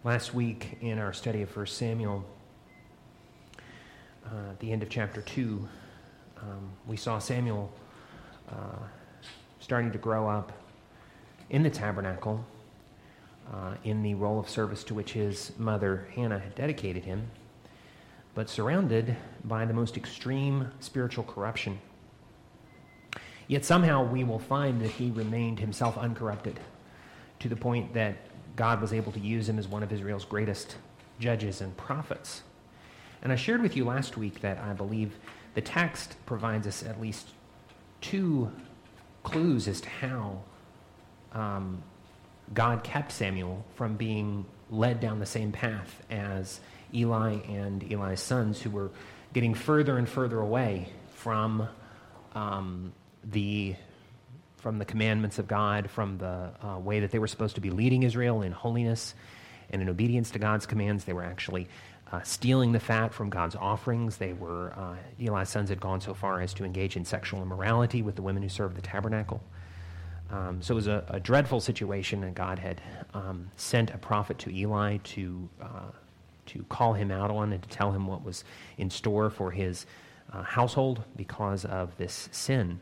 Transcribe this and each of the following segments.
Last week in our study of 1 Samuel, at the end of chapter 2, we saw Samuel starting to grow up in the tabernacle, in the role of service to which his mother Hannah had dedicated him, but surrounded by the most extreme spiritual corruption. Yet somehow we will find that he remained himself uncorrupted, to the point that God was able to use him as one of Israel's greatest judges and prophets. And I shared with you last week that I believe the text provides us at least two clues as to how God kept Samuel from being led down the same path as Eli and Eli's sons, who were getting further and further away from the commandments of God, from the way that they were supposed to be leading Israel in holiness and in obedience to God's commands. They were actually stealing the fat from God's offerings. Eli's sons had gone so far as to engage in sexual immorality with the women who served the tabernacle. So it was a dreadful situation, and God had sent a prophet to Eli to call him out on and to tell him what was in store for his household because of this sin.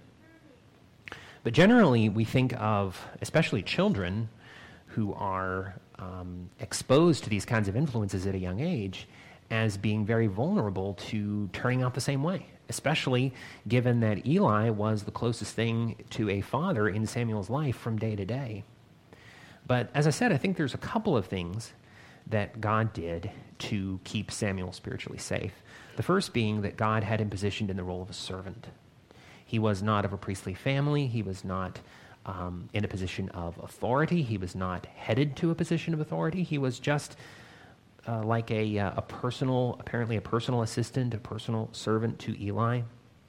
But generally, we think of, especially children who are exposed to these kinds of influences at a young age, as being very vulnerable to turning out the same way, especially given that Eli was the closest thing to a father in Samuel's life from day to day. But as I said, I think there's a couple of things that God did to keep Samuel spiritually safe. The first being that God had him positioned in the role of a servant. He was not of a priestly family. He was not in a position of authority. He was not headed to a position of authority. He was just like apparently a personal assistant, a personal servant to Eli.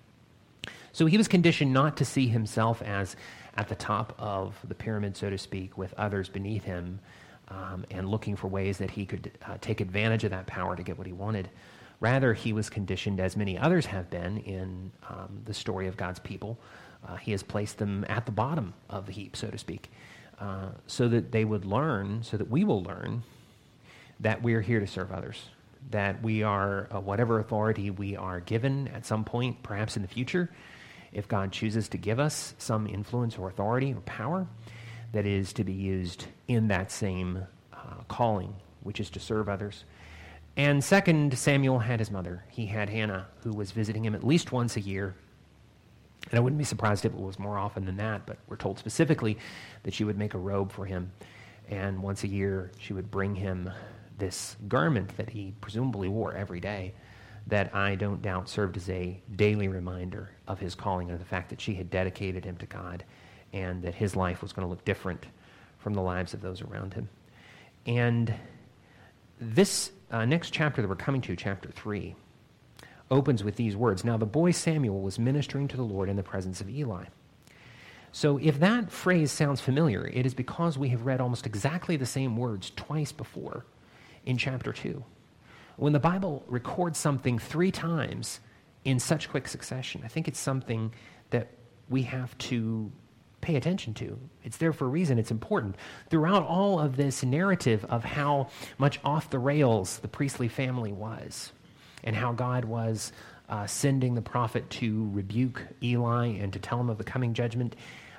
So he was conditioned not to see himself as at the top of the pyramid, so to speak, with others beneath him, and looking for ways that he could take advantage of that power to get what he wanted. Rather, he was conditioned, as many others have been in the story of God's people. He has placed them at the bottom of the heap, so to speak, so that they would learn, so that we will learn that we are here to serve others, that we are, whatever authority we are given at some point, perhaps in the future, if God chooses to give us some influence or authority or power, that is to be used in that same calling, which is to serve others. And second, Samuel had his mother. He had Hannah, who was visiting him at least once a year. And I wouldn't be surprised if it was more often than that, but we're told specifically that she would make a robe for him. And once a year, she would bring him this garment that he presumably wore every day, that I don't doubt served as a daily reminder of his calling and of the fact that she had dedicated him to God and that his life was going to look different from the lives of those around him. And this next chapter that we're coming to, chapter 3, opens with these words. Now the boy Samuel was ministering to the Lord in the presence of Eli. So if that phrase sounds familiar, it is because we have read almost exactly the same words twice before in chapter 2. When the Bible records something 3 times in such quick succession, I think it's something that we have to pay attention to. It's there for a reason. It's important. Throughout all of this narrative of how much off the rails the priestly family was, and how God was sending the prophet to rebuke Eli and to tell him of the coming judgment,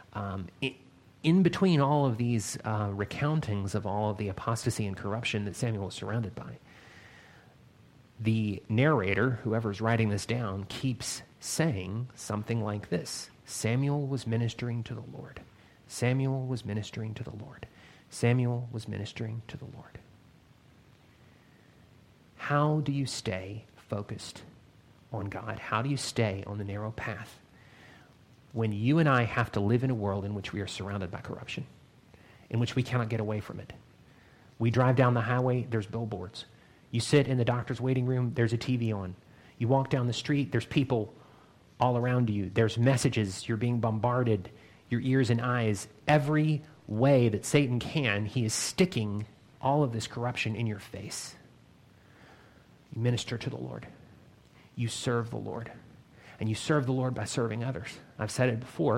in between all of these recountings of all of the apostasy and corruption that Samuel was surrounded by, the narrator, whoever's writing this down, keeps saying something like this: Samuel was ministering to the Lord. Samuel was ministering to the Lord. Samuel was ministering to the Lord. How do you stay focused on God? How do you stay on the narrow path when you and I have to live in a world in which we are surrounded by corruption, in which we cannot get away from it? We drive down the highway, there's billboards. You sit in the doctor's waiting room, there's a TV on. You walk down the street, there's people all around you. There's messages. You're being bombarded. Your ears and eyes. Every way that Satan can, he is sticking all of this corruption in your face. You minister to the Lord. You serve the Lord. And you serve the Lord by serving others. I've said it before.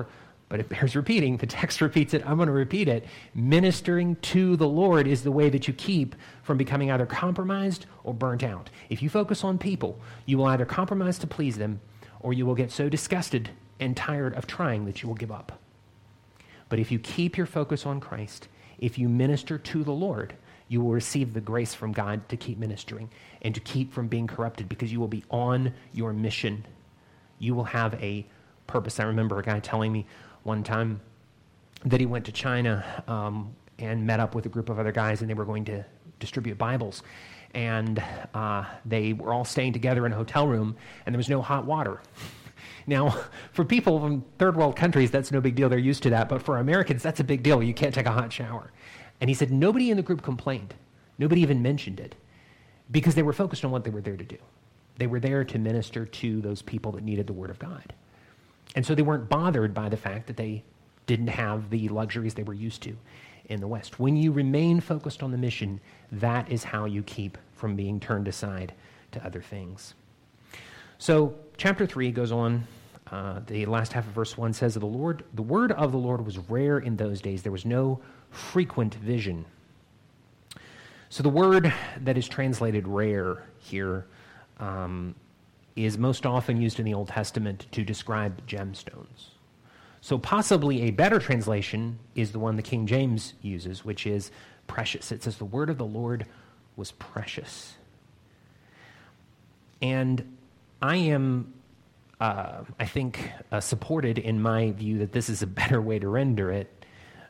but it bears repeating. The text repeats it. I'm going to repeat it. Ministering to the Lord is the way that you keep from becoming either compromised or burnt out. If you focus on people, you will either compromise to please them, or you will get so disgusted and tired of trying that you will give up. But if you keep your focus on Christ, if you minister to the Lord, you will receive the grace from God to keep ministering and to keep from being corrupted, because you will be on your mission. You will have a purpose. I remember a guy telling me one time that he went to China and met up with a group of other guys, and they were going to distribute Bibles. And they were all staying together in a hotel room, and there was no hot water. Now, for people from third world countries, that's no big deal. They're used to that. But for Americans, that's a big deal. You can't take a hot shower. And he said nobody in the group complained. Nobody even mentioned it, because they were focused on what they were there to do. They were there to minister to those people that needed the Word of God. And so they weren't bothered by the fact that they didn't have the luxuries they were used to in the West. When you remain focused on the mission, that is how you keep from being turned aside to other things. So chapter 3 goes on. The last half of verse 1 says, the word of the Lord was rare in those days. There was no frequent vision. So the word that is translated rare here is most often used in the Old Testament to describe gemstones. So possibly a better translation is the one the King James uses, which is precious. It says the word of the Lord was precious. And I am, I think, supported in my view that this is a better way to render it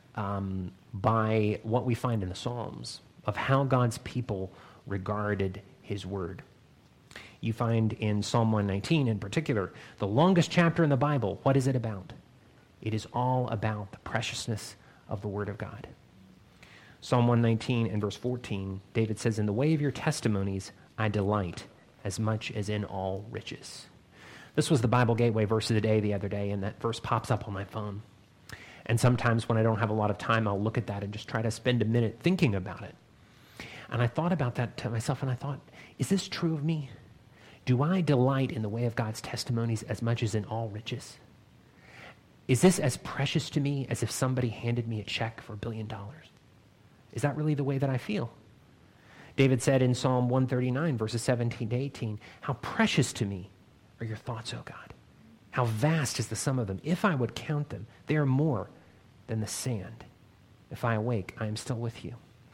by what we find in the Psalms of how God's people regarded his word. You find in Psalm 119 in particular, the longest chapter in the Bible, what is it about? It is all about the preciousness of the word of God. Psalm 119 and verse 14, David says, in the way of your testimonies I delight as much as in all riches. This was the Bible Gateway verse of the day the other day, and that verse pops up on my phone. And sometimes when I don't have a lot of time, I'll look at that and just try to spend a minute thinking about it. And I thought about that to myself, and I thought, is this true of me? Do I delight in the way of God's testimonies as much as in all riches? Is this as precious to me as if somebody handed me a check for $1 billion? Is that really the way that I feel? David said in Psalm 139, verses 17 to 18, how precious to me are your thoughts, O God. How vast is the sum of them. If I would count them, they are more than the sand. If I awake, I am still with you.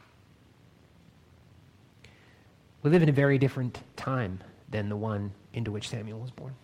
We live in a very different time than the one into which Samuel was born.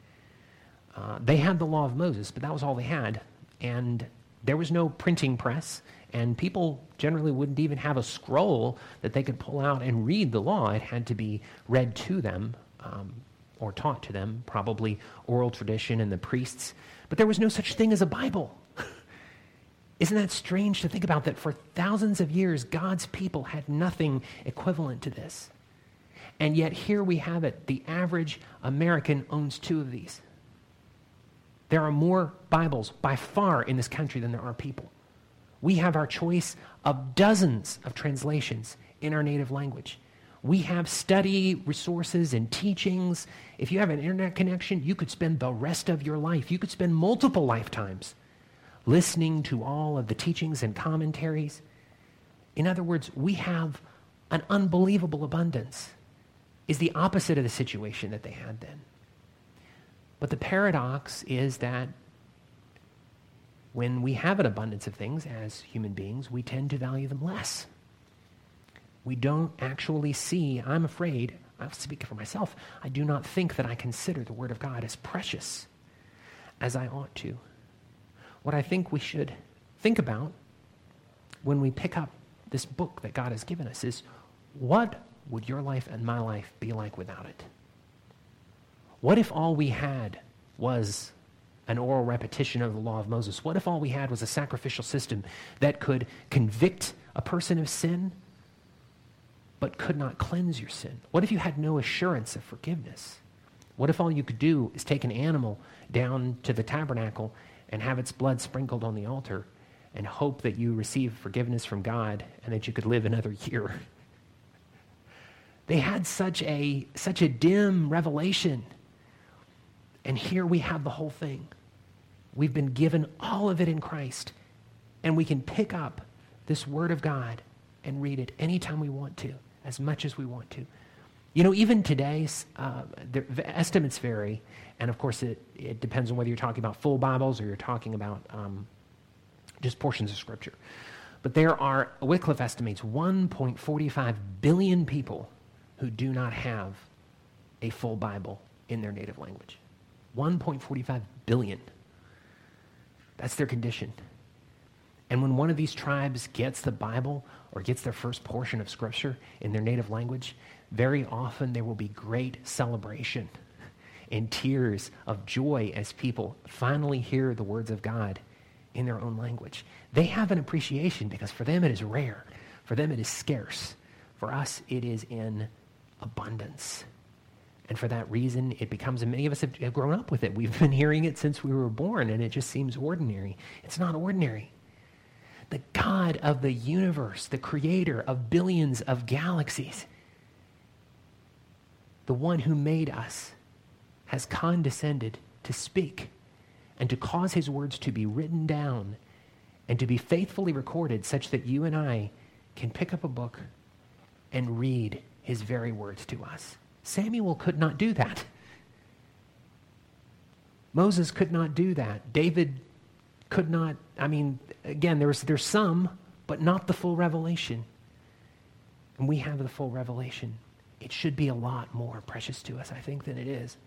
They had the law of Moses, but that was all they had. And there was no printing press, and people generally wouldn't even have a scroll that they could pull out and read the law. It had to be read to them or taught to them, probably oral tradition and the priests. But there was no such thing as a Bible. Isn't that strange to think about, that for thousands of years, God's people had nothing equivalent to this? And yet here we have it. The average American owns 2 of these. There are more Bibles by far in this country than there are people. We have our choice of dozens of translations in our native language. We have study resources and teachings. If you have an internet connection, you could spend the rest of your life, you could spend multiple lifetimes listening to all of the teachings and commentaries. In other words, we have an unbelievable abundance. Is the opposite of the situation that they had then. But the paradox is that when we have an abundance of things as human beings, we tend to value them less. We don't actually see, I'm afraid, I'll speak for myself, I do not think that I consider the Word of God as precious as I ought to. What I think we should think about when we pick up this book that God has given us is, what would your life and my life be like without it? What if all we had was an oral repetition of the law of Moses? What if all we had was a sacrificial system that could convict a person of sin but could not cleanse your sin? What if you had no assurance of forgiveness? What if all you could do is take an animal down to the tabernacle and have its blood sprinkled on the altar and hope that you receive forgiveness from God and that you could live another year? They had such a dim revelation. And here we have the whole thing. We've been given all of it in Christ, and we can pick up this Word of God and read it anytime we want to, as much as we want to. You know, even today, the estimates vary, and of course it depends on whether you're talking about full Bibles or you're talking about just portions of Scripture. But there are, Wycliffe estimates, 1.45 billion people who do not have a full Bible in their native language. 1.45 billion. That's their condition. And when one of these tribes gets the Bible or gets their first portion of Scripture in their native language, very often there will be great celebration and tears of joy as people finally hear the words of God in their own language. They have an appreciation because for them it is rare. For them it is scarce. For us it is in abundance. And for that reason, it becomes, and many of us have grown up with it. We've been hearing it since we were born, and it just seems ordinary. It's not ordinary. The God of the universe, the creator of billions of galaxies, the one who made us, has condescended to speak and to cause his words to be written down and to be faithfully recorded such that you and I can pick up a book and read his very words to us. Samuel could not do that. Moses could not do that. David could not. I mean, again, there's some, but not the full revelation. And we have the full revelation. It should be a lot more precious to us, I think, than it is.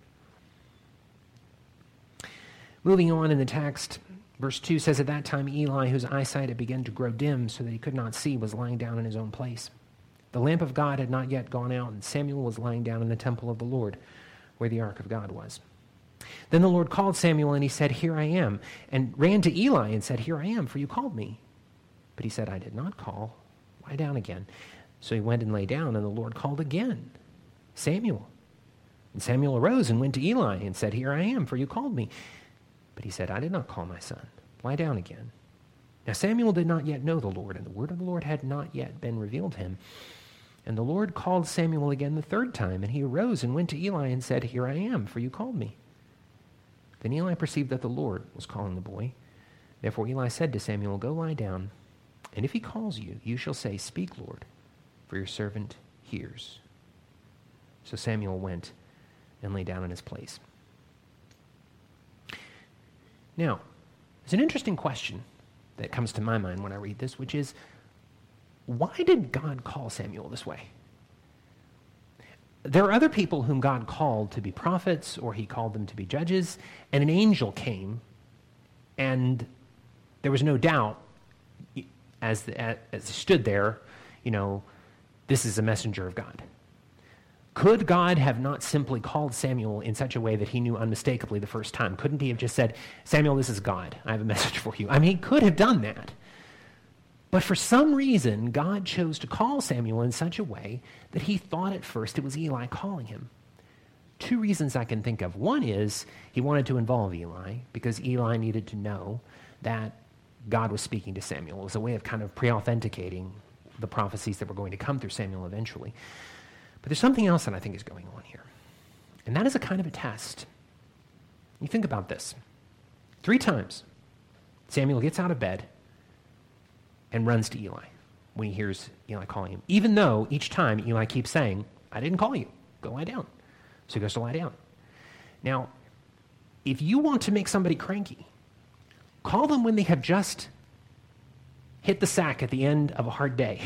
Moving on in the text, verse 2 says, "At that time Eli, whose eyesight had begun to grow dim so that he could not see, was lying down in his own place. The lamp of God had not yet gone out, and Samuel was lying down in the temple of the Lord, where the ark of God was. Then the Lord called Samuel, and he said, 'Here I am,' and ran to Eli and said, 'Here I am, for you called me.' But he said, 'I did not call. Lie down again.' So he went and lay down, and the Lord called again, 'Samuel.' And Samuel arose and went to Eli and said, 'Here I am, for you called me.' But he said, 'I did not call, my son. Lie down again.' Now Samuel did not yet know the Lord, and the word of the Lord had not yet been revealed to him. And the Lord called Samuel again the third time, and he arose and went to Eli and said, 'Here I am, for you called me.' Then Eli perceived that the Lord was calling the boy. Therefore Eli said to Samuel, 'Go lie down, and if he calls you, you shall say, "Speak, Lord, for your servant hears."' So Samuel went and lay down in his place." Now, there's an interesting question that comes to my mind when I read this, which is, why did God call Samuel this way? There are other people whom God called to be prophets, or he called them to be judges, and an angel came, and there was no doubt, as he stood there, this is a messenger of God. Could God have not simply called Samuel in such a way that he knew unmistakably the first time? Couldn't he have just said, "Samuel, this is God. I have a message for you"? I mean, he could have done that. But for some reason, God chose to call Samuel in such a way that he thought at first it was Eli calling him. Two reasons I can think of. One is he wanted to involve Eli because Eli needed to know that God was speaking to Samuel. It was a way of kind of pre-authenticating the prophecies that were going to come through Samuel eventually. But there's something else that I think is going on here. And that is a kind of a test. You think about this. 3 times, Samuel gets out of bed and runs to Eli when he hears Eli calling him, even though each time Eli keeps saying, "I didn't call you. Go lie down." So he goes to lie down. Now, if you want to make somebody cranky, call them when they have just hit the sack at the end of a hard day.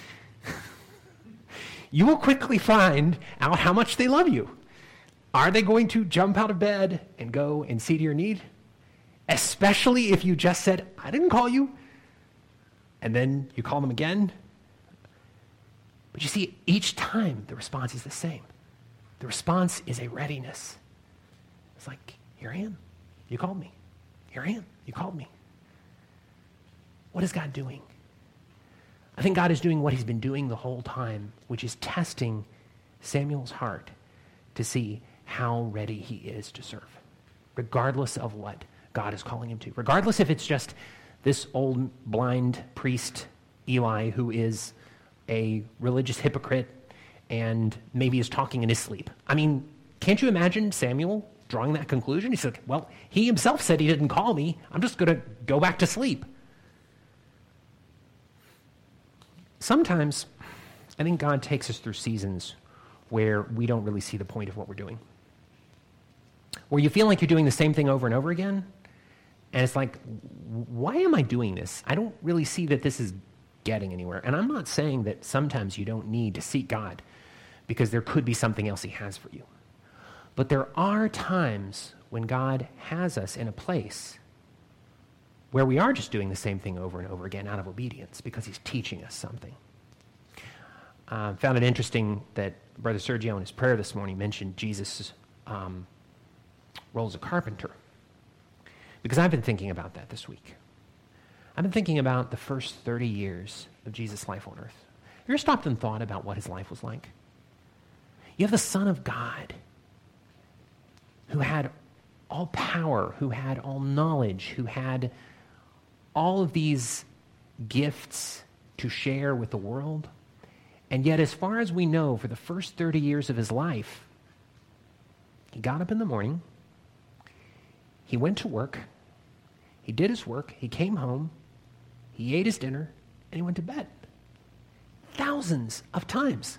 You will quickly find out how much they love you. Are they going to jump out of bed and go and see to your need? Especially if you just said, "I didn't call you," and then you call them again. But you see, each time the response is the same. The response is a readiness. It's like, "Here I am. You called me. Here I am. You called me." What is God doing? I think God is doing what he's been doing the whole time, which is testing Samuel's heart to see how ready he is to serve, regardless of what God is calling him to. Regardless if it's just this old blind priest, Eli, who is a religious hypocrite and maybe is talking in his sleep. I mean, can't you imagine Samuel drawing that conclusion? He said, well, he himself said he didn't call me. I'm just going to go back to sleep. Sometimes I think God takes us through seasons where we don't really see the point of what we're doing. Where you feel like you're doing the same thing over and over again, and it's like, why am I doing this? I don't really see that this is getting anywhere. And I'm not saying that sometimes you don't need to seek God, because there could be something else he has for you. But there are times when God has us in a place where we are just doing the same thing over and over again out of obedience because he's teaching us something. Found it interesting that Brother Sergio in his prayer this morning mentioned Jesus' role as a carpenter, because I've been thinking about that this week. I've been thinking about the first 30 years of Jesus' life on earth. Have you ever stopped and thought about what his life was like? You have the Son of God who had all power, who had all knowledge, who had all of these gifts to share with the world. And yet, as far as we know, for the first 30 years of his life, he got up in the morning, he went to work, he did his work, he came home, he ate his dinner, and he went to bed. Thousands of times.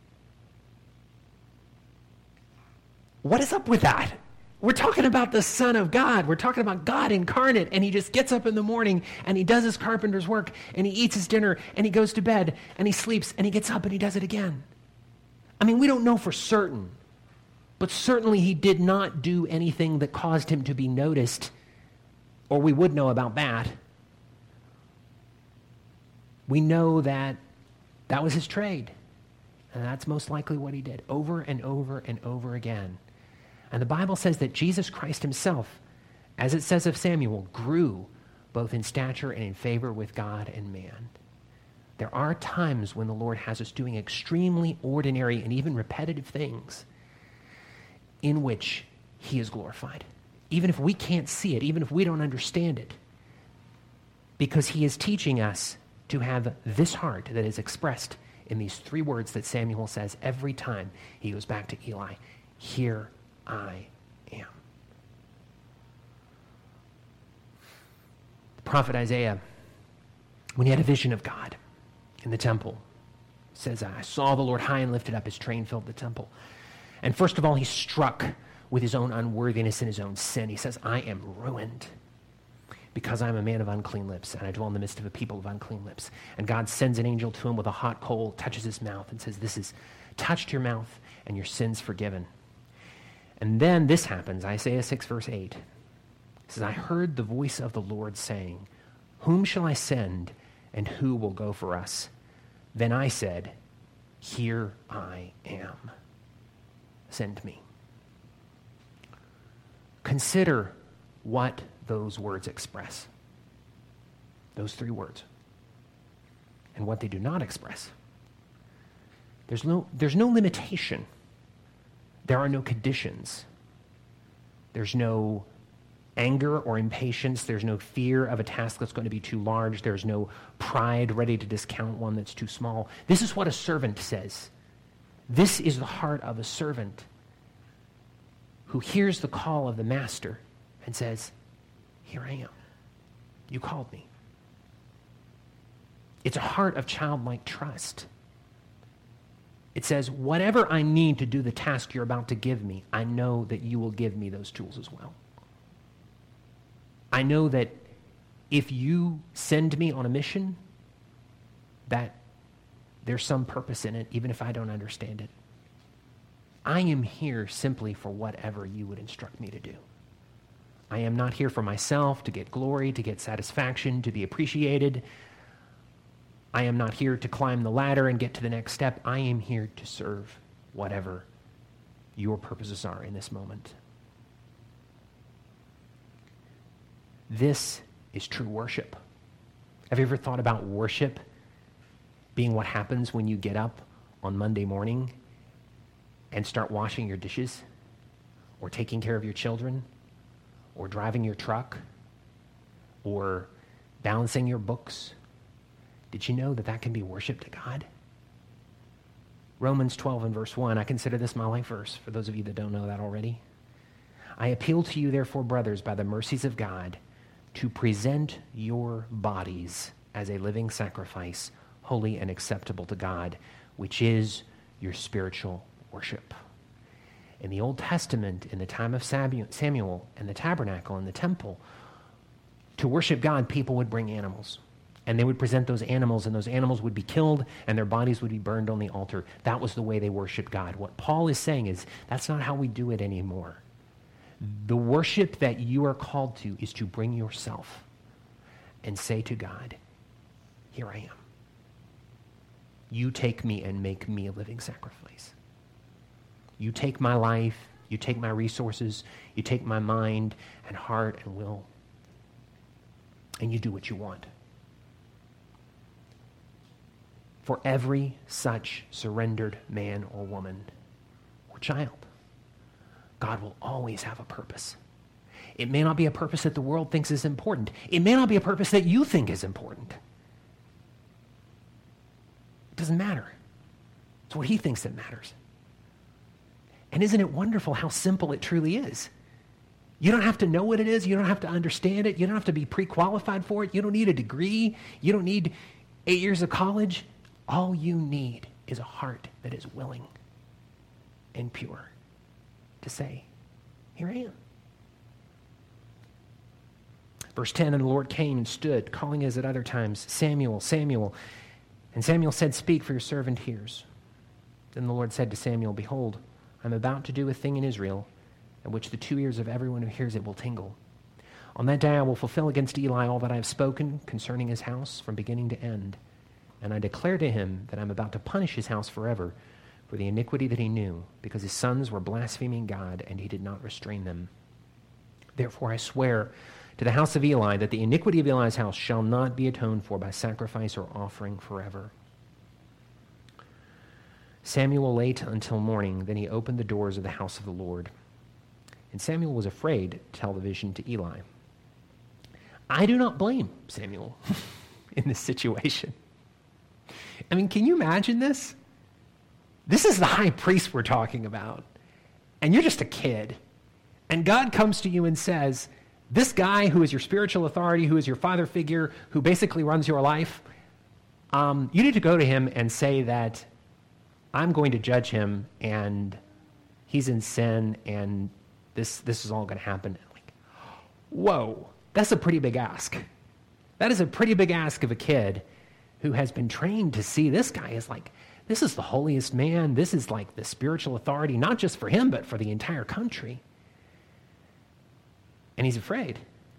What is up with that? We're talking about the Son of God. We're talking about God incarnate, and he just gets up in the morning, and he does his carpenter's work, and he eats his dinner, and he goes to bed, and he sleeps, and he gets up, and he does it again. I mean, we don't know for certain, but certainly he did not do anything that caused him to be noticed, or we would know about that. We know that that was his trade, and that's most likely what he did over and over and over again. And the Bible says that Jesus Christ himself, as it says of Samuel, grew both in stature and in favor with God and man. There are times when the Lord has us doing extremely ordinary and even repetitive things in which he is glorified, even if we can't see it, even if we don't understand it, because he is teaching us to have this heart that is expressed in these three words that Samuel says every time he goes back to Eli: here I am. The prophet Isaiah, when he had a vision of God in the temple, says, I saw the Lord high and lifted up, his train filled the temple. And first of all, he's struck with his own unworthiness and his own sin. He says, I am ruined because I'm a man of unclean lips, and I dwell in the midst of a people of unclean lips. And God sends an angel to him with a hot coal, touches his mouth, and says, this is touched your mouth, and your sin's forgiven. And then this happens, Isaiah 6, verse 8. It says, I heard the voice of the Lord saying, whom shall I send, and who will go for us? Then I said, here I am. Send me. Consider what those words express. Those three words. And what they do not express. There's no limitation. There are no conditions. There's no anger or impatience. There's no fear of a task that's going to be too large. There's no pride ready to discount one that's too small. This is what a servant says. This is the heart of a servant who hears the call of the master and says, here I am. You called me. It's a heart of childlike trust. It says, whatever I need to do the task you're about to give me, I know that you will give me those tools as well. I know that if you send me on a mission, that there's some purpose in it, even if I don't understand it. I am here simply for whatever you would instruct me to do. I am not here for myself, to get glory, to get satisfaction, to be appreciated. I am not here to climb the ladder and get to the next step. I am here to serve whatever your purposes are in this moment. This is true worship. Have you ever thought about worship being what happens when you get up on Monday morning and start washing your dishes, or taking care of your children, or driving your truck, or balancing your books? Did you know that that can be worship to God? Romans 12 and verse 1, I consider this my life verse, for those of you that don't know that already. I appeal to you, therefore, brothers, by the mercies of God, to present your bodies as a living sacrifice, holy and acceptable to God, which is your spiritual worship. In the Old Testament, in the time of Samuel and the tabernacle and the temple, to worship God, people would bring animals. And they would present those animals, and those animals would be killed, and their bodies would be burned on the altar. That was the way they worshiped God. What Paul is saying is, that's not how we do it anymore. The worship that you are called to is to bring yourself and say to God, here I am. You take me and make me a living sacrifice. You take my life, you take my resources, you take my mind and heart and will, and you do what you want. For every such surrendered man or woman or child, God will always have a purpose. It may not be a purpose that the world thinks is important. It may not be a purpose that you think is important. It doesn't matter. It's what he thinks that matters. And isn't it wonderful how simple it truly is? You don't have to know what it is. You don't have to understand it. You don't have to be pre-qualified for it. You don't need a degree. You don't need 8 years of college. All you need is a heart that is willing and pure to say, here I am. Verse 10, and the Lord came and stood, calling as at other times, Samuel, Samuel. And Samuel said, speak, for your servant hears. Then the Lord said to Samuel, behold, I'm about to do a thing in Israel, at which the 2 ears of everyone who hears it will tingle. On that day I will fulfill against Eli all that I have spoken concerning his house from beginning to end. And I declare to him that I'm about to punish his house forever for the iniquity that he knew, because his sons were blaspheming God, and he did not restrain them. Therefore I swear to the house of Eli that the iniquity of Eli's house shall not be atoned for by sacrifice or offering forever. Samuel lay until morning, then he opened the doors of the house of the Lord. And Samuel was afraid to tell the vision to Eli. I do not blame Samuel in this situation. I mean, can you imagine this? This is the high priest we're talking about. And you're just a kid. And God comes to you and says, this guy who is your spiritual authority, who is your father figure, who basically runs your life, you need to go to him and say that I'm going to judge him and he's in sin and this is all going to happen. Like, whoa, that's a pretty big ask. That is a pretty big ask of a kid who has been trained to see this guy as like, this is the holiest man. This is like the spiritual authority, not just for him, but for the entire country. And he's afraid.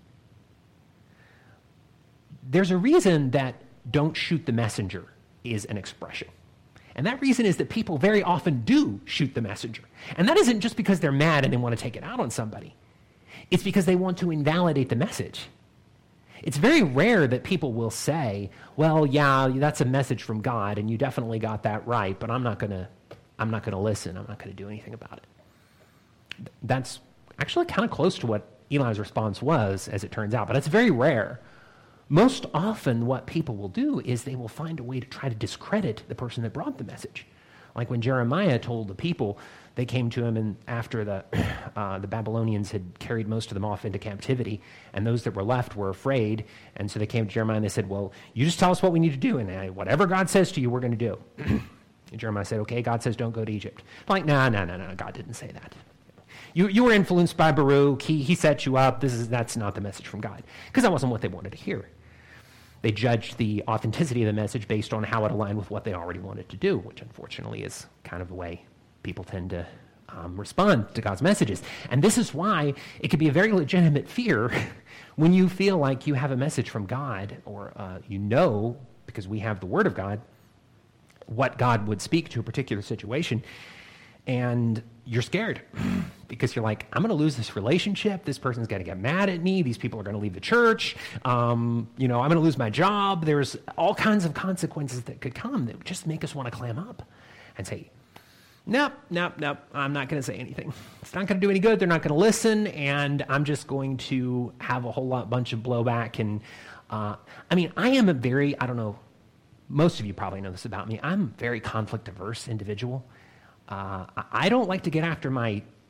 There's a reason that don't shoot the messenger is an expression. And that reason is that people very often do shoot the messenger. And that isn't just because they're mad and they want to take it out on somebody. It's because they want to invalidate the message. It's very rare that people will say, well, yeah, that's a message from God and you definitely got that right, but I'm not going to listen. I'm not going to do anything about it. That's actually kind of close to what Eli's response was, as it turns out, but that's very rare. Most often what people will do is they will find a way to try to discredit the person that brought the message. Like when Jeremiah told the people, they came to him and after the Babylonians had carried most of them off into captivity, and those that were left were afraid, and so they came to Jeremiah and they said, well, you just tell us what we need to do, and whatever God says to you, we're going to do. And Jeremiah said, okay, God says don't go to Egypt. Like, no, God didn't say that. You were influenced by Baruch, he set you up, that's not the message from God, because that wasn't what they wanted to hear. They judged the authenticity of the message based on how it aligned with what they already wanted to do, which unfortunately is kind of the way people tend to respond to God's messages. And this is why it could be a very legitimate fear when you feel like you have a message from God, or because we have the Word of God, what God would speak to a particular situation, and you're scared because you're like, I'm going to lose this relationship. This person's going to get mad at me. These people are going to leave the church. I'm going to lose my job. There's all kinds of consequences that could come that would just make us want to clam up and say, nope, I'm not going to say anything. It's not going to do any good. They're not going to listen, and I'm just going to have a whole bunch of blowback. And I am I don't know, most of you probably know this about me. I'm a very conflict-averse individual. I don't like to get after my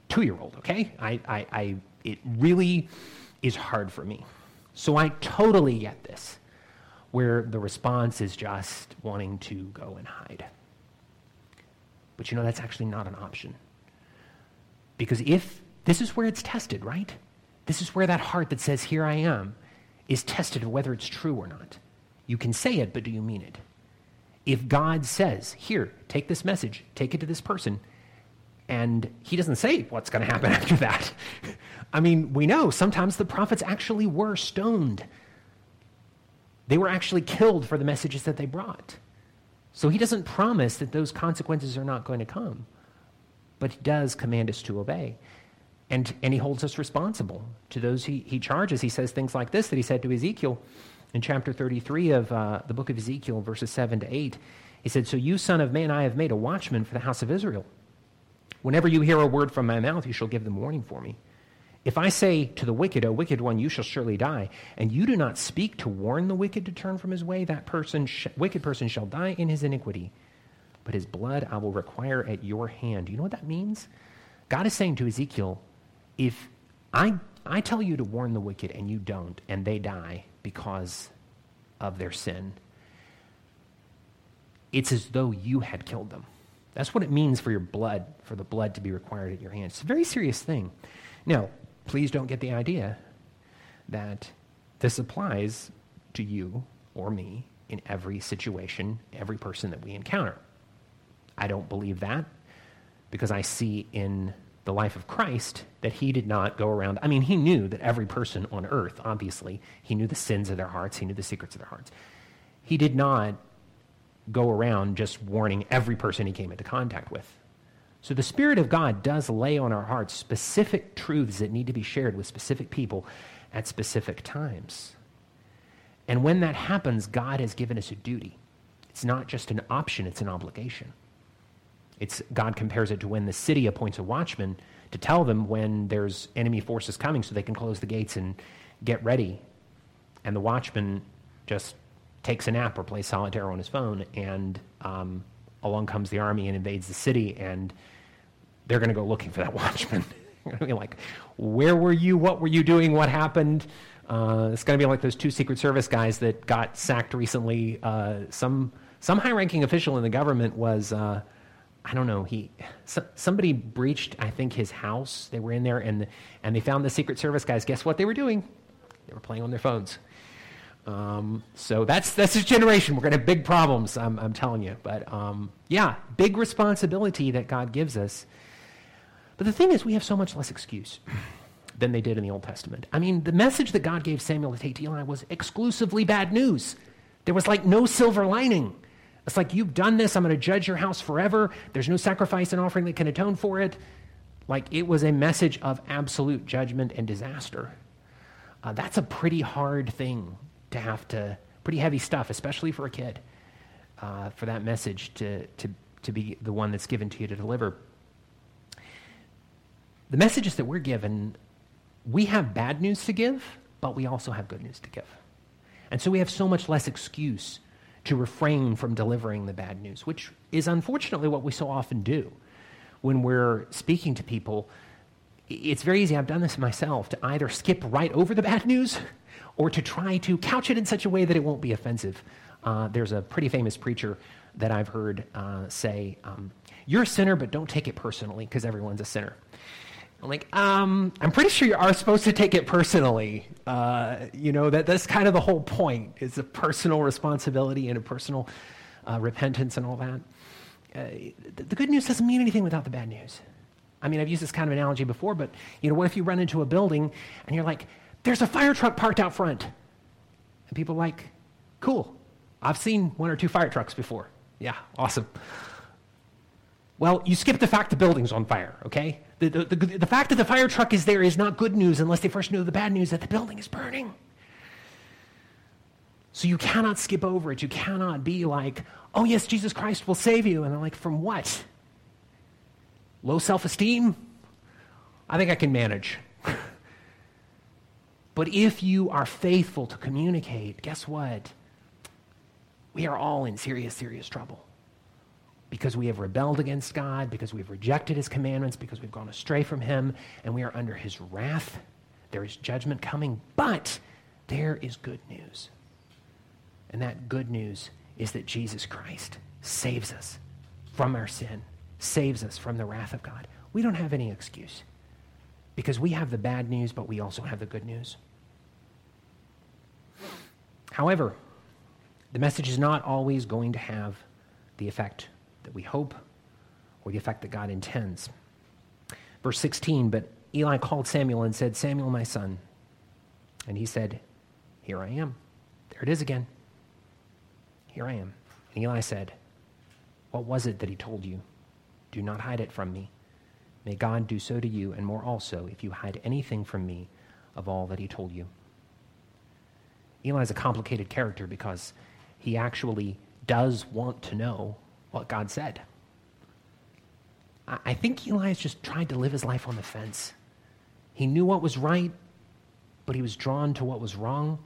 2-year-old, okay? It really is hard for me. So I totally get this, where the response is just wanting to go and hide. But that's actually not an option. Because if this is where it's tested, right? This is where that heart that says, here I am, is tested of whether it's true or not. You can say it, but do you mean it? If God says, here, take this message, take it to this person, and he doesn't say what's going to happen after that. I mean, we know sometimes the prophets actually were stoned. They were actually killed for the messages that they brought. So he doesn't promise that those consequences are not going to come, but he does command us to obey. And he holds us responsible to those he charges. He says things like this that he said to Ezekiel in chapter 33 of the book of Ezekiel, verses 7 to 8. He said, so you, son of man, I have made a watchman for the house of Israel. Whenever you hear a word from my mouth, you shall give them warning for me. If I say to the wicked, O wicked one, you shall surely die, and you do not speak to warn the wicked to turn from his way, that wicked person shall die in his iniquity, but his blood I will require at your hand. Do you know what that means? God is saying to Ezekiel, if I tell you to warn the wicked and you don't, and they die because of their sin, it's as though you had killed them. That's what it means for the blood to be required at your hands. It's a very serious thing. Now, please don't get the idea that this applies to you or me in every situation, every person that we encounter. I don't believe that because I see in the life of Christ that he did not go around. I mean, he knew that every person on earth, obviously, he knew the sins of their hearts, he knew the secrets of their hearts. He did not go around just warning every person he came into contact with. So the Spirit of God does lay on our hearts specific truths that need to be shared with specific people at specific times. And when that happens, God has given us a duty. It's not just an option, it's an obligation. God compares it to when the city appoints a watchman to tell them when there's enemy forces coming so they can close the gates and get ready. And the watchman just takes a nap or plays solitaire on his phone, and along comes the army and invades the city, and they're going to go looking for that watchman. They're going to be like, where were you? What were you doing? What happened? It's going to be like those 2 Secret Service guys that got sacked recently. Some high-ranking official in the government was, I don't know, somebody breached, I think, his house. They were in there, and they found the Secret Service guys. Guess what they were doing? They were playing on their phones. So that's this generation. We're going to have big problems, I'm telling you. But yeah, big responsibility that God gives us. But the thing is, we have so much less excuse than they did in the Old Testament. I mean, the message that God gave Samuel to take to Eli was exclusively bad news. There was like no silver lining. It's like, you've done this, I'm going to judge your house forever. There's no sacrifice and offering that can atone for it. Like, it was a message of absolute judgment and disaster. That's a pretty hard thing to have to, pretty heavy stuff, especially for a kid, for that message to be the one that's given to you to deliver. The messages that we're given, we have bad news to give, but we also have good news to give. And so we have so much less excuse to refrain from delivering the bad news, which is unfortunately what we so often do when we're speaking to people. It's very easy, I've done this myself, to either skip right over the bad news or to try to couch it in such a way that it won't be offensive. There's a pretty famous preacher that I've heard say, you're a sinner, but don't take it personally because everyone's a sinner. I'm like, I'm pretty sure you are supposed to take it personally. That's kind of the whole point, is a personal responsibility and a personal repentance and all that. The good news doesn't mean anything without the bad news. I mean, I've used this kind of analogy before, but what if you run into a building and you're like, there's a fire truck parked out front? And people are like, cool, I've seen 1 or 2 fire trucks before. Yeah, awesome. Well, you skip the fact the building's on fire, okay? The fact that the fire truck is there is not good news unless they first know the bad news that the building is burning. So you cannot skip over it. You cannot be like, oh yes, Jesus Christ will save you. And they're like, from what? Low self-esteem? I think I can manage. But if you are faithful to communicate, guess what? We are all in serious, serious trouble. because we have rebelled against God, because we've rejected his commandments, because we've gone astray from him, and we are under his wrath. There is judgment coming, but there is good news. And that good news is that Jesus Christ saves us from our sin, saves us from the wrath of God. We don't have any excuse because we have the bad news, but we also have the good news. However, the message is not always going to have the effect that we hope or the effect that God intends. Verse 16, but Eli called Samuel and said, Samuel, my son. And he said, here I am. There it is again. Here I am. And Eli said, what was it that he told you? Do not hide it from me. May God do so to you and more also if you hide anything from me of all that he told you. Eli is a complicated character because he actually does want to know what God said. I think Eli has just tried to live his life on the fence. He knew what was right, but he was drawn to what was wrong,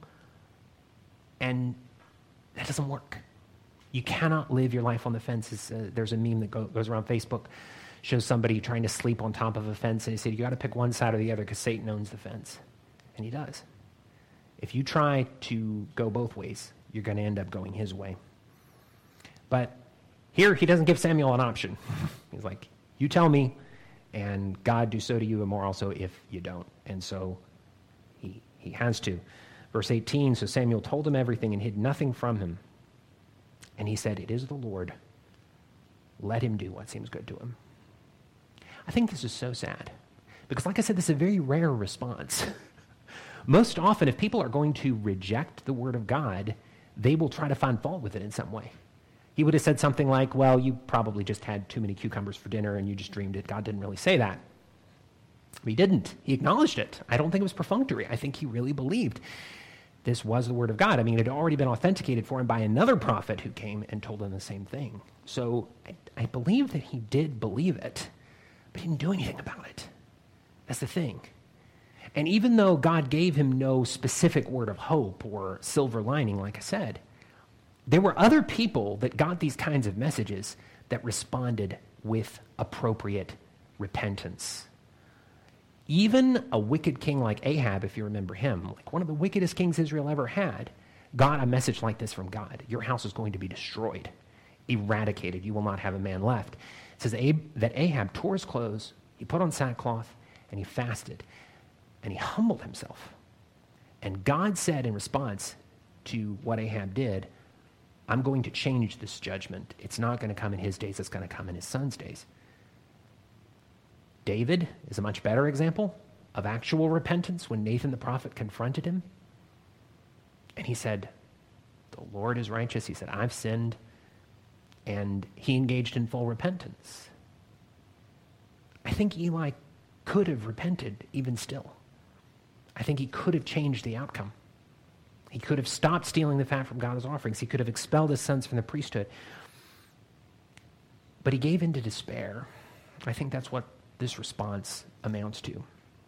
and that doesn't work. You cannot live your life on the fence. There's a meme that goes around Facebook, shows somebody trying to sleep on top of a fence, and he said, you got to pick one side or the other because Satan owns the fence, and he does. If you try to go both ways, you're going to end up going his way. But here, he doesn't give Samuel an option. He's like, you tell me, and God do so to you and more also if you don't. And so he has to. Verse 18, so Samuel told him everything and hid nothing from him. And he said, it is the Lord. Let him do what seems good to him. I think this is so sad. Because like I said, this is a very rare response. Most often, if people are going to reject the word of God, they will try to find fault with it in some way. He would have said something like, well, you probably just had too many cucumbers for dinner and you just dreamed it. God didn't really say that. But he didn't. He acknowledged it. I don't think it was perfunctory. I think he really believed this was the word of God. I mean, it had already been authenticated for him by another prophet who came and told him the same thing. So I believe that he did believe it, but he didn't do anything about it. That's the thing. And even though God gave him no specific word of hope or silver lining, like I said, there were other people that got these kinds of messages that responded with appropriate repentance. Even a wicked king like Ahab, if you remember him, like one of the wickedest kings Israel ever had, got a message like this from God. Your house is going to be destroyed, eradicated. You will not have a man left. It says that Ahab tore his clothes, he put on sackcloth, and he fasted. And he humbled himself. And God said in response to what Ahab did, I'm going to change this judgment. It's not going to come in his days. It's going to come in his son's days. David is a much better example of actual repentance when Nathan the prophet confronted him. And he said, the Lord is righteous. He said, I've sinned. And he engaged in full repentance. I think Eli could have repented even still. I think he could have changed the outcome. He could have stopped stealing the fat from God's offerings. He could have expelled his sons from the priesthood. But he gave in to despair. I think that's what this response amounts to.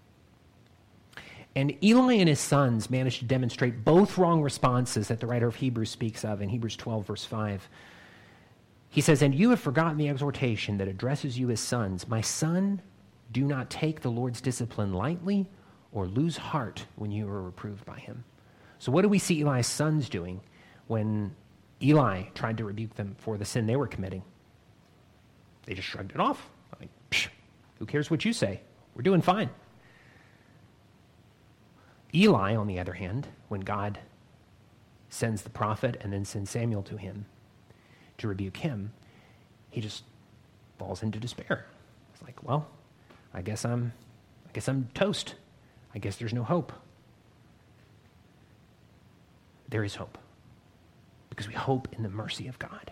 And Eli and his sons managed to demonstrate both wrong responses that the writer of Hebrews speaks of in Hebrews 12, verse 5. He says, and you have forgotten the exhortation that addresses you as sons. My son, do not take the Lord's discipline lightly or lose heart when you are reproved by him. So what do we see Eli's sons doing when Eli tried to rebuke them for the sin they were committing? They just shrugged it off. Like, psh, who cares what you say? We're doing fine. Eli, on the other hand, when God sends the prophet and then sends Samuel to him to rebuke him, he just falls into despair. It's like, well, I guess I'm toast. I guess there's no hope. There is hope because we hope in the mercy of God.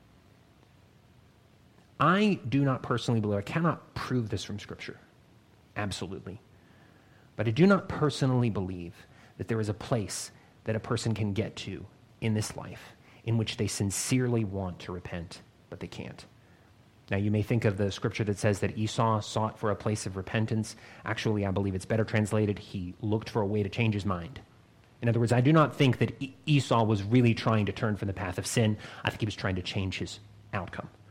I do not personally believe, I cannot prove this from Scripture, absolutely. But I do not personally believe that there is a place that a person can get to in this life in which they sincerely want to repent, but they can't. Now, you may think of the scripture that says that Esau sought for a place of repentance. Actually, I believe it's better translated, he looked for a way to change his mind. In other words, I do not think that Esau was really trying to turn from the path of sin. I think he was trying to change his outcome.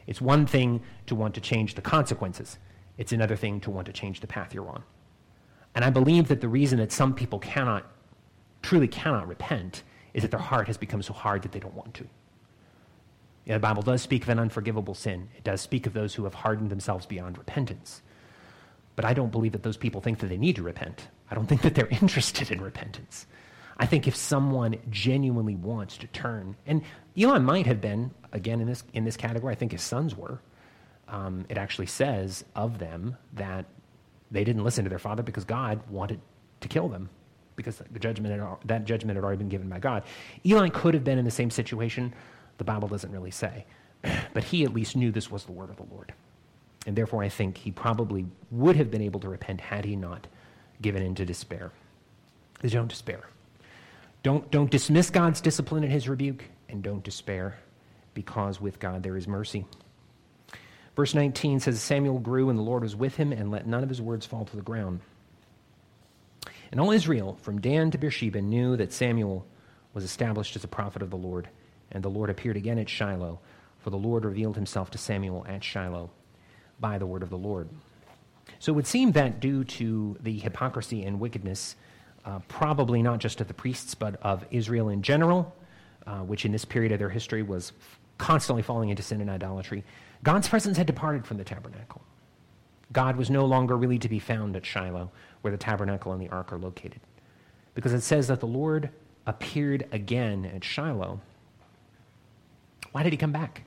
It's one thing to want to change the consequences. It's another thing to want to change the path you're on. And I believe that the reason that some people truly cannot repent is that their heart has become so hard that they don't want to. Yeah, the Bible does speak of an unforgivable sin. It does speak of those who have hardened themselves beyond repentance. But I don't believe that those people think that they need to repent. I don't think that they're interested in repentance. I think if someone genuinely wants to turn, and Eli might have been, again, in this category, I think his sons were. It actually says of them that they didn't listen to their father because God wanted to kill them, because that judgment had already been given by God. Eli could have been in the same situation. The Bible doesn't really say. But he at least knew this was the word of the Lord. And therefore, I think he probably would have been able to repent had he not given in to despair. Don't despair. Don't dismiss God's discipline and his rebuke, and don't despair, because with God there is mercy. Verse 19 says, Samuel grew, and the Lord was with him, and let none of his words fall to the ground. And all Israel, from Dan to Beersheba, knew that Samuel was established as a prophet of the Lord. And the Lord appeared again at Shiloh, for the Lord revealed himself to Samuel at Shiloh by the word of the Lord. So it would seem that due to the hypocrisy and wickedness, probably not just of the priests, but of Israel in general, which in this period of their history was constantly falling into sin and idolatry, God's presence had departed from the tabernacle. God was no longer really to be found at Shiloh, where the tabernacle and the ark are located. Because it says that the Lord appeared again at Shiloh. Why did he come back?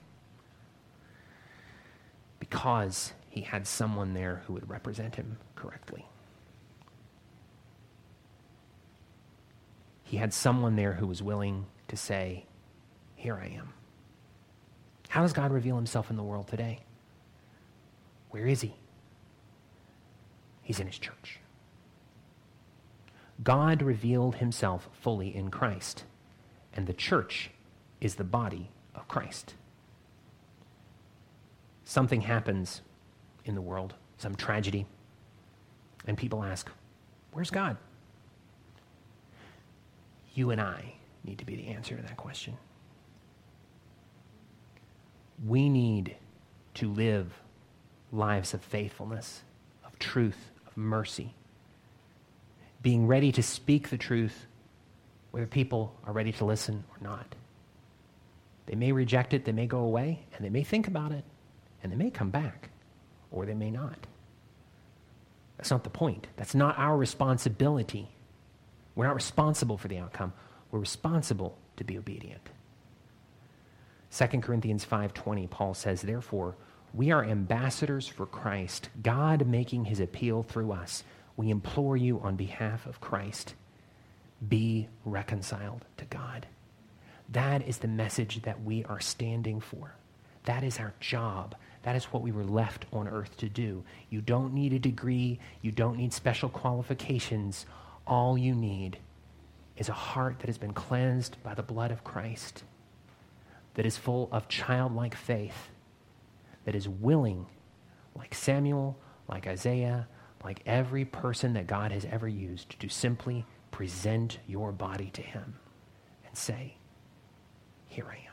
Because he had someone there who would represent him correctly. He had someone there who was willing to say, here I am. How does God reveal himself in the world today? Where is he? He's in his church. God revealed himself fully in Christ, and the church is the body of Christ. Something happens in the world, some tragedy, and people ask, where's God? You and I need to be the answer to that question. We need to live lives of faithfulness, of truth, of mercy, being ready to speak the truth whether people are ready to listen or not. They may reject it, they may go away, and they may think about it, and they may come back, or they may not. That's not the point. That's not our responsibility. We're not responsible for the outcome. We're responsible to be obedient. 2 Corinthians 5:20, Paul says, therefore, we are ambassadors for Christ, God making his appeal through us. We implore you on behalf of Christ, be reconciled to God. That is the message that we are standing for. That is our job. That is what we were left on earth to do. You don't need a degree. You don't need special qualifications. All you need is a heart that has been cleansed by the blood of Christ, that is full of childlike faith, that is willing, like Samuel, like Isaiah, like every person that God has ever used, to simply present your body to him and say, here I am.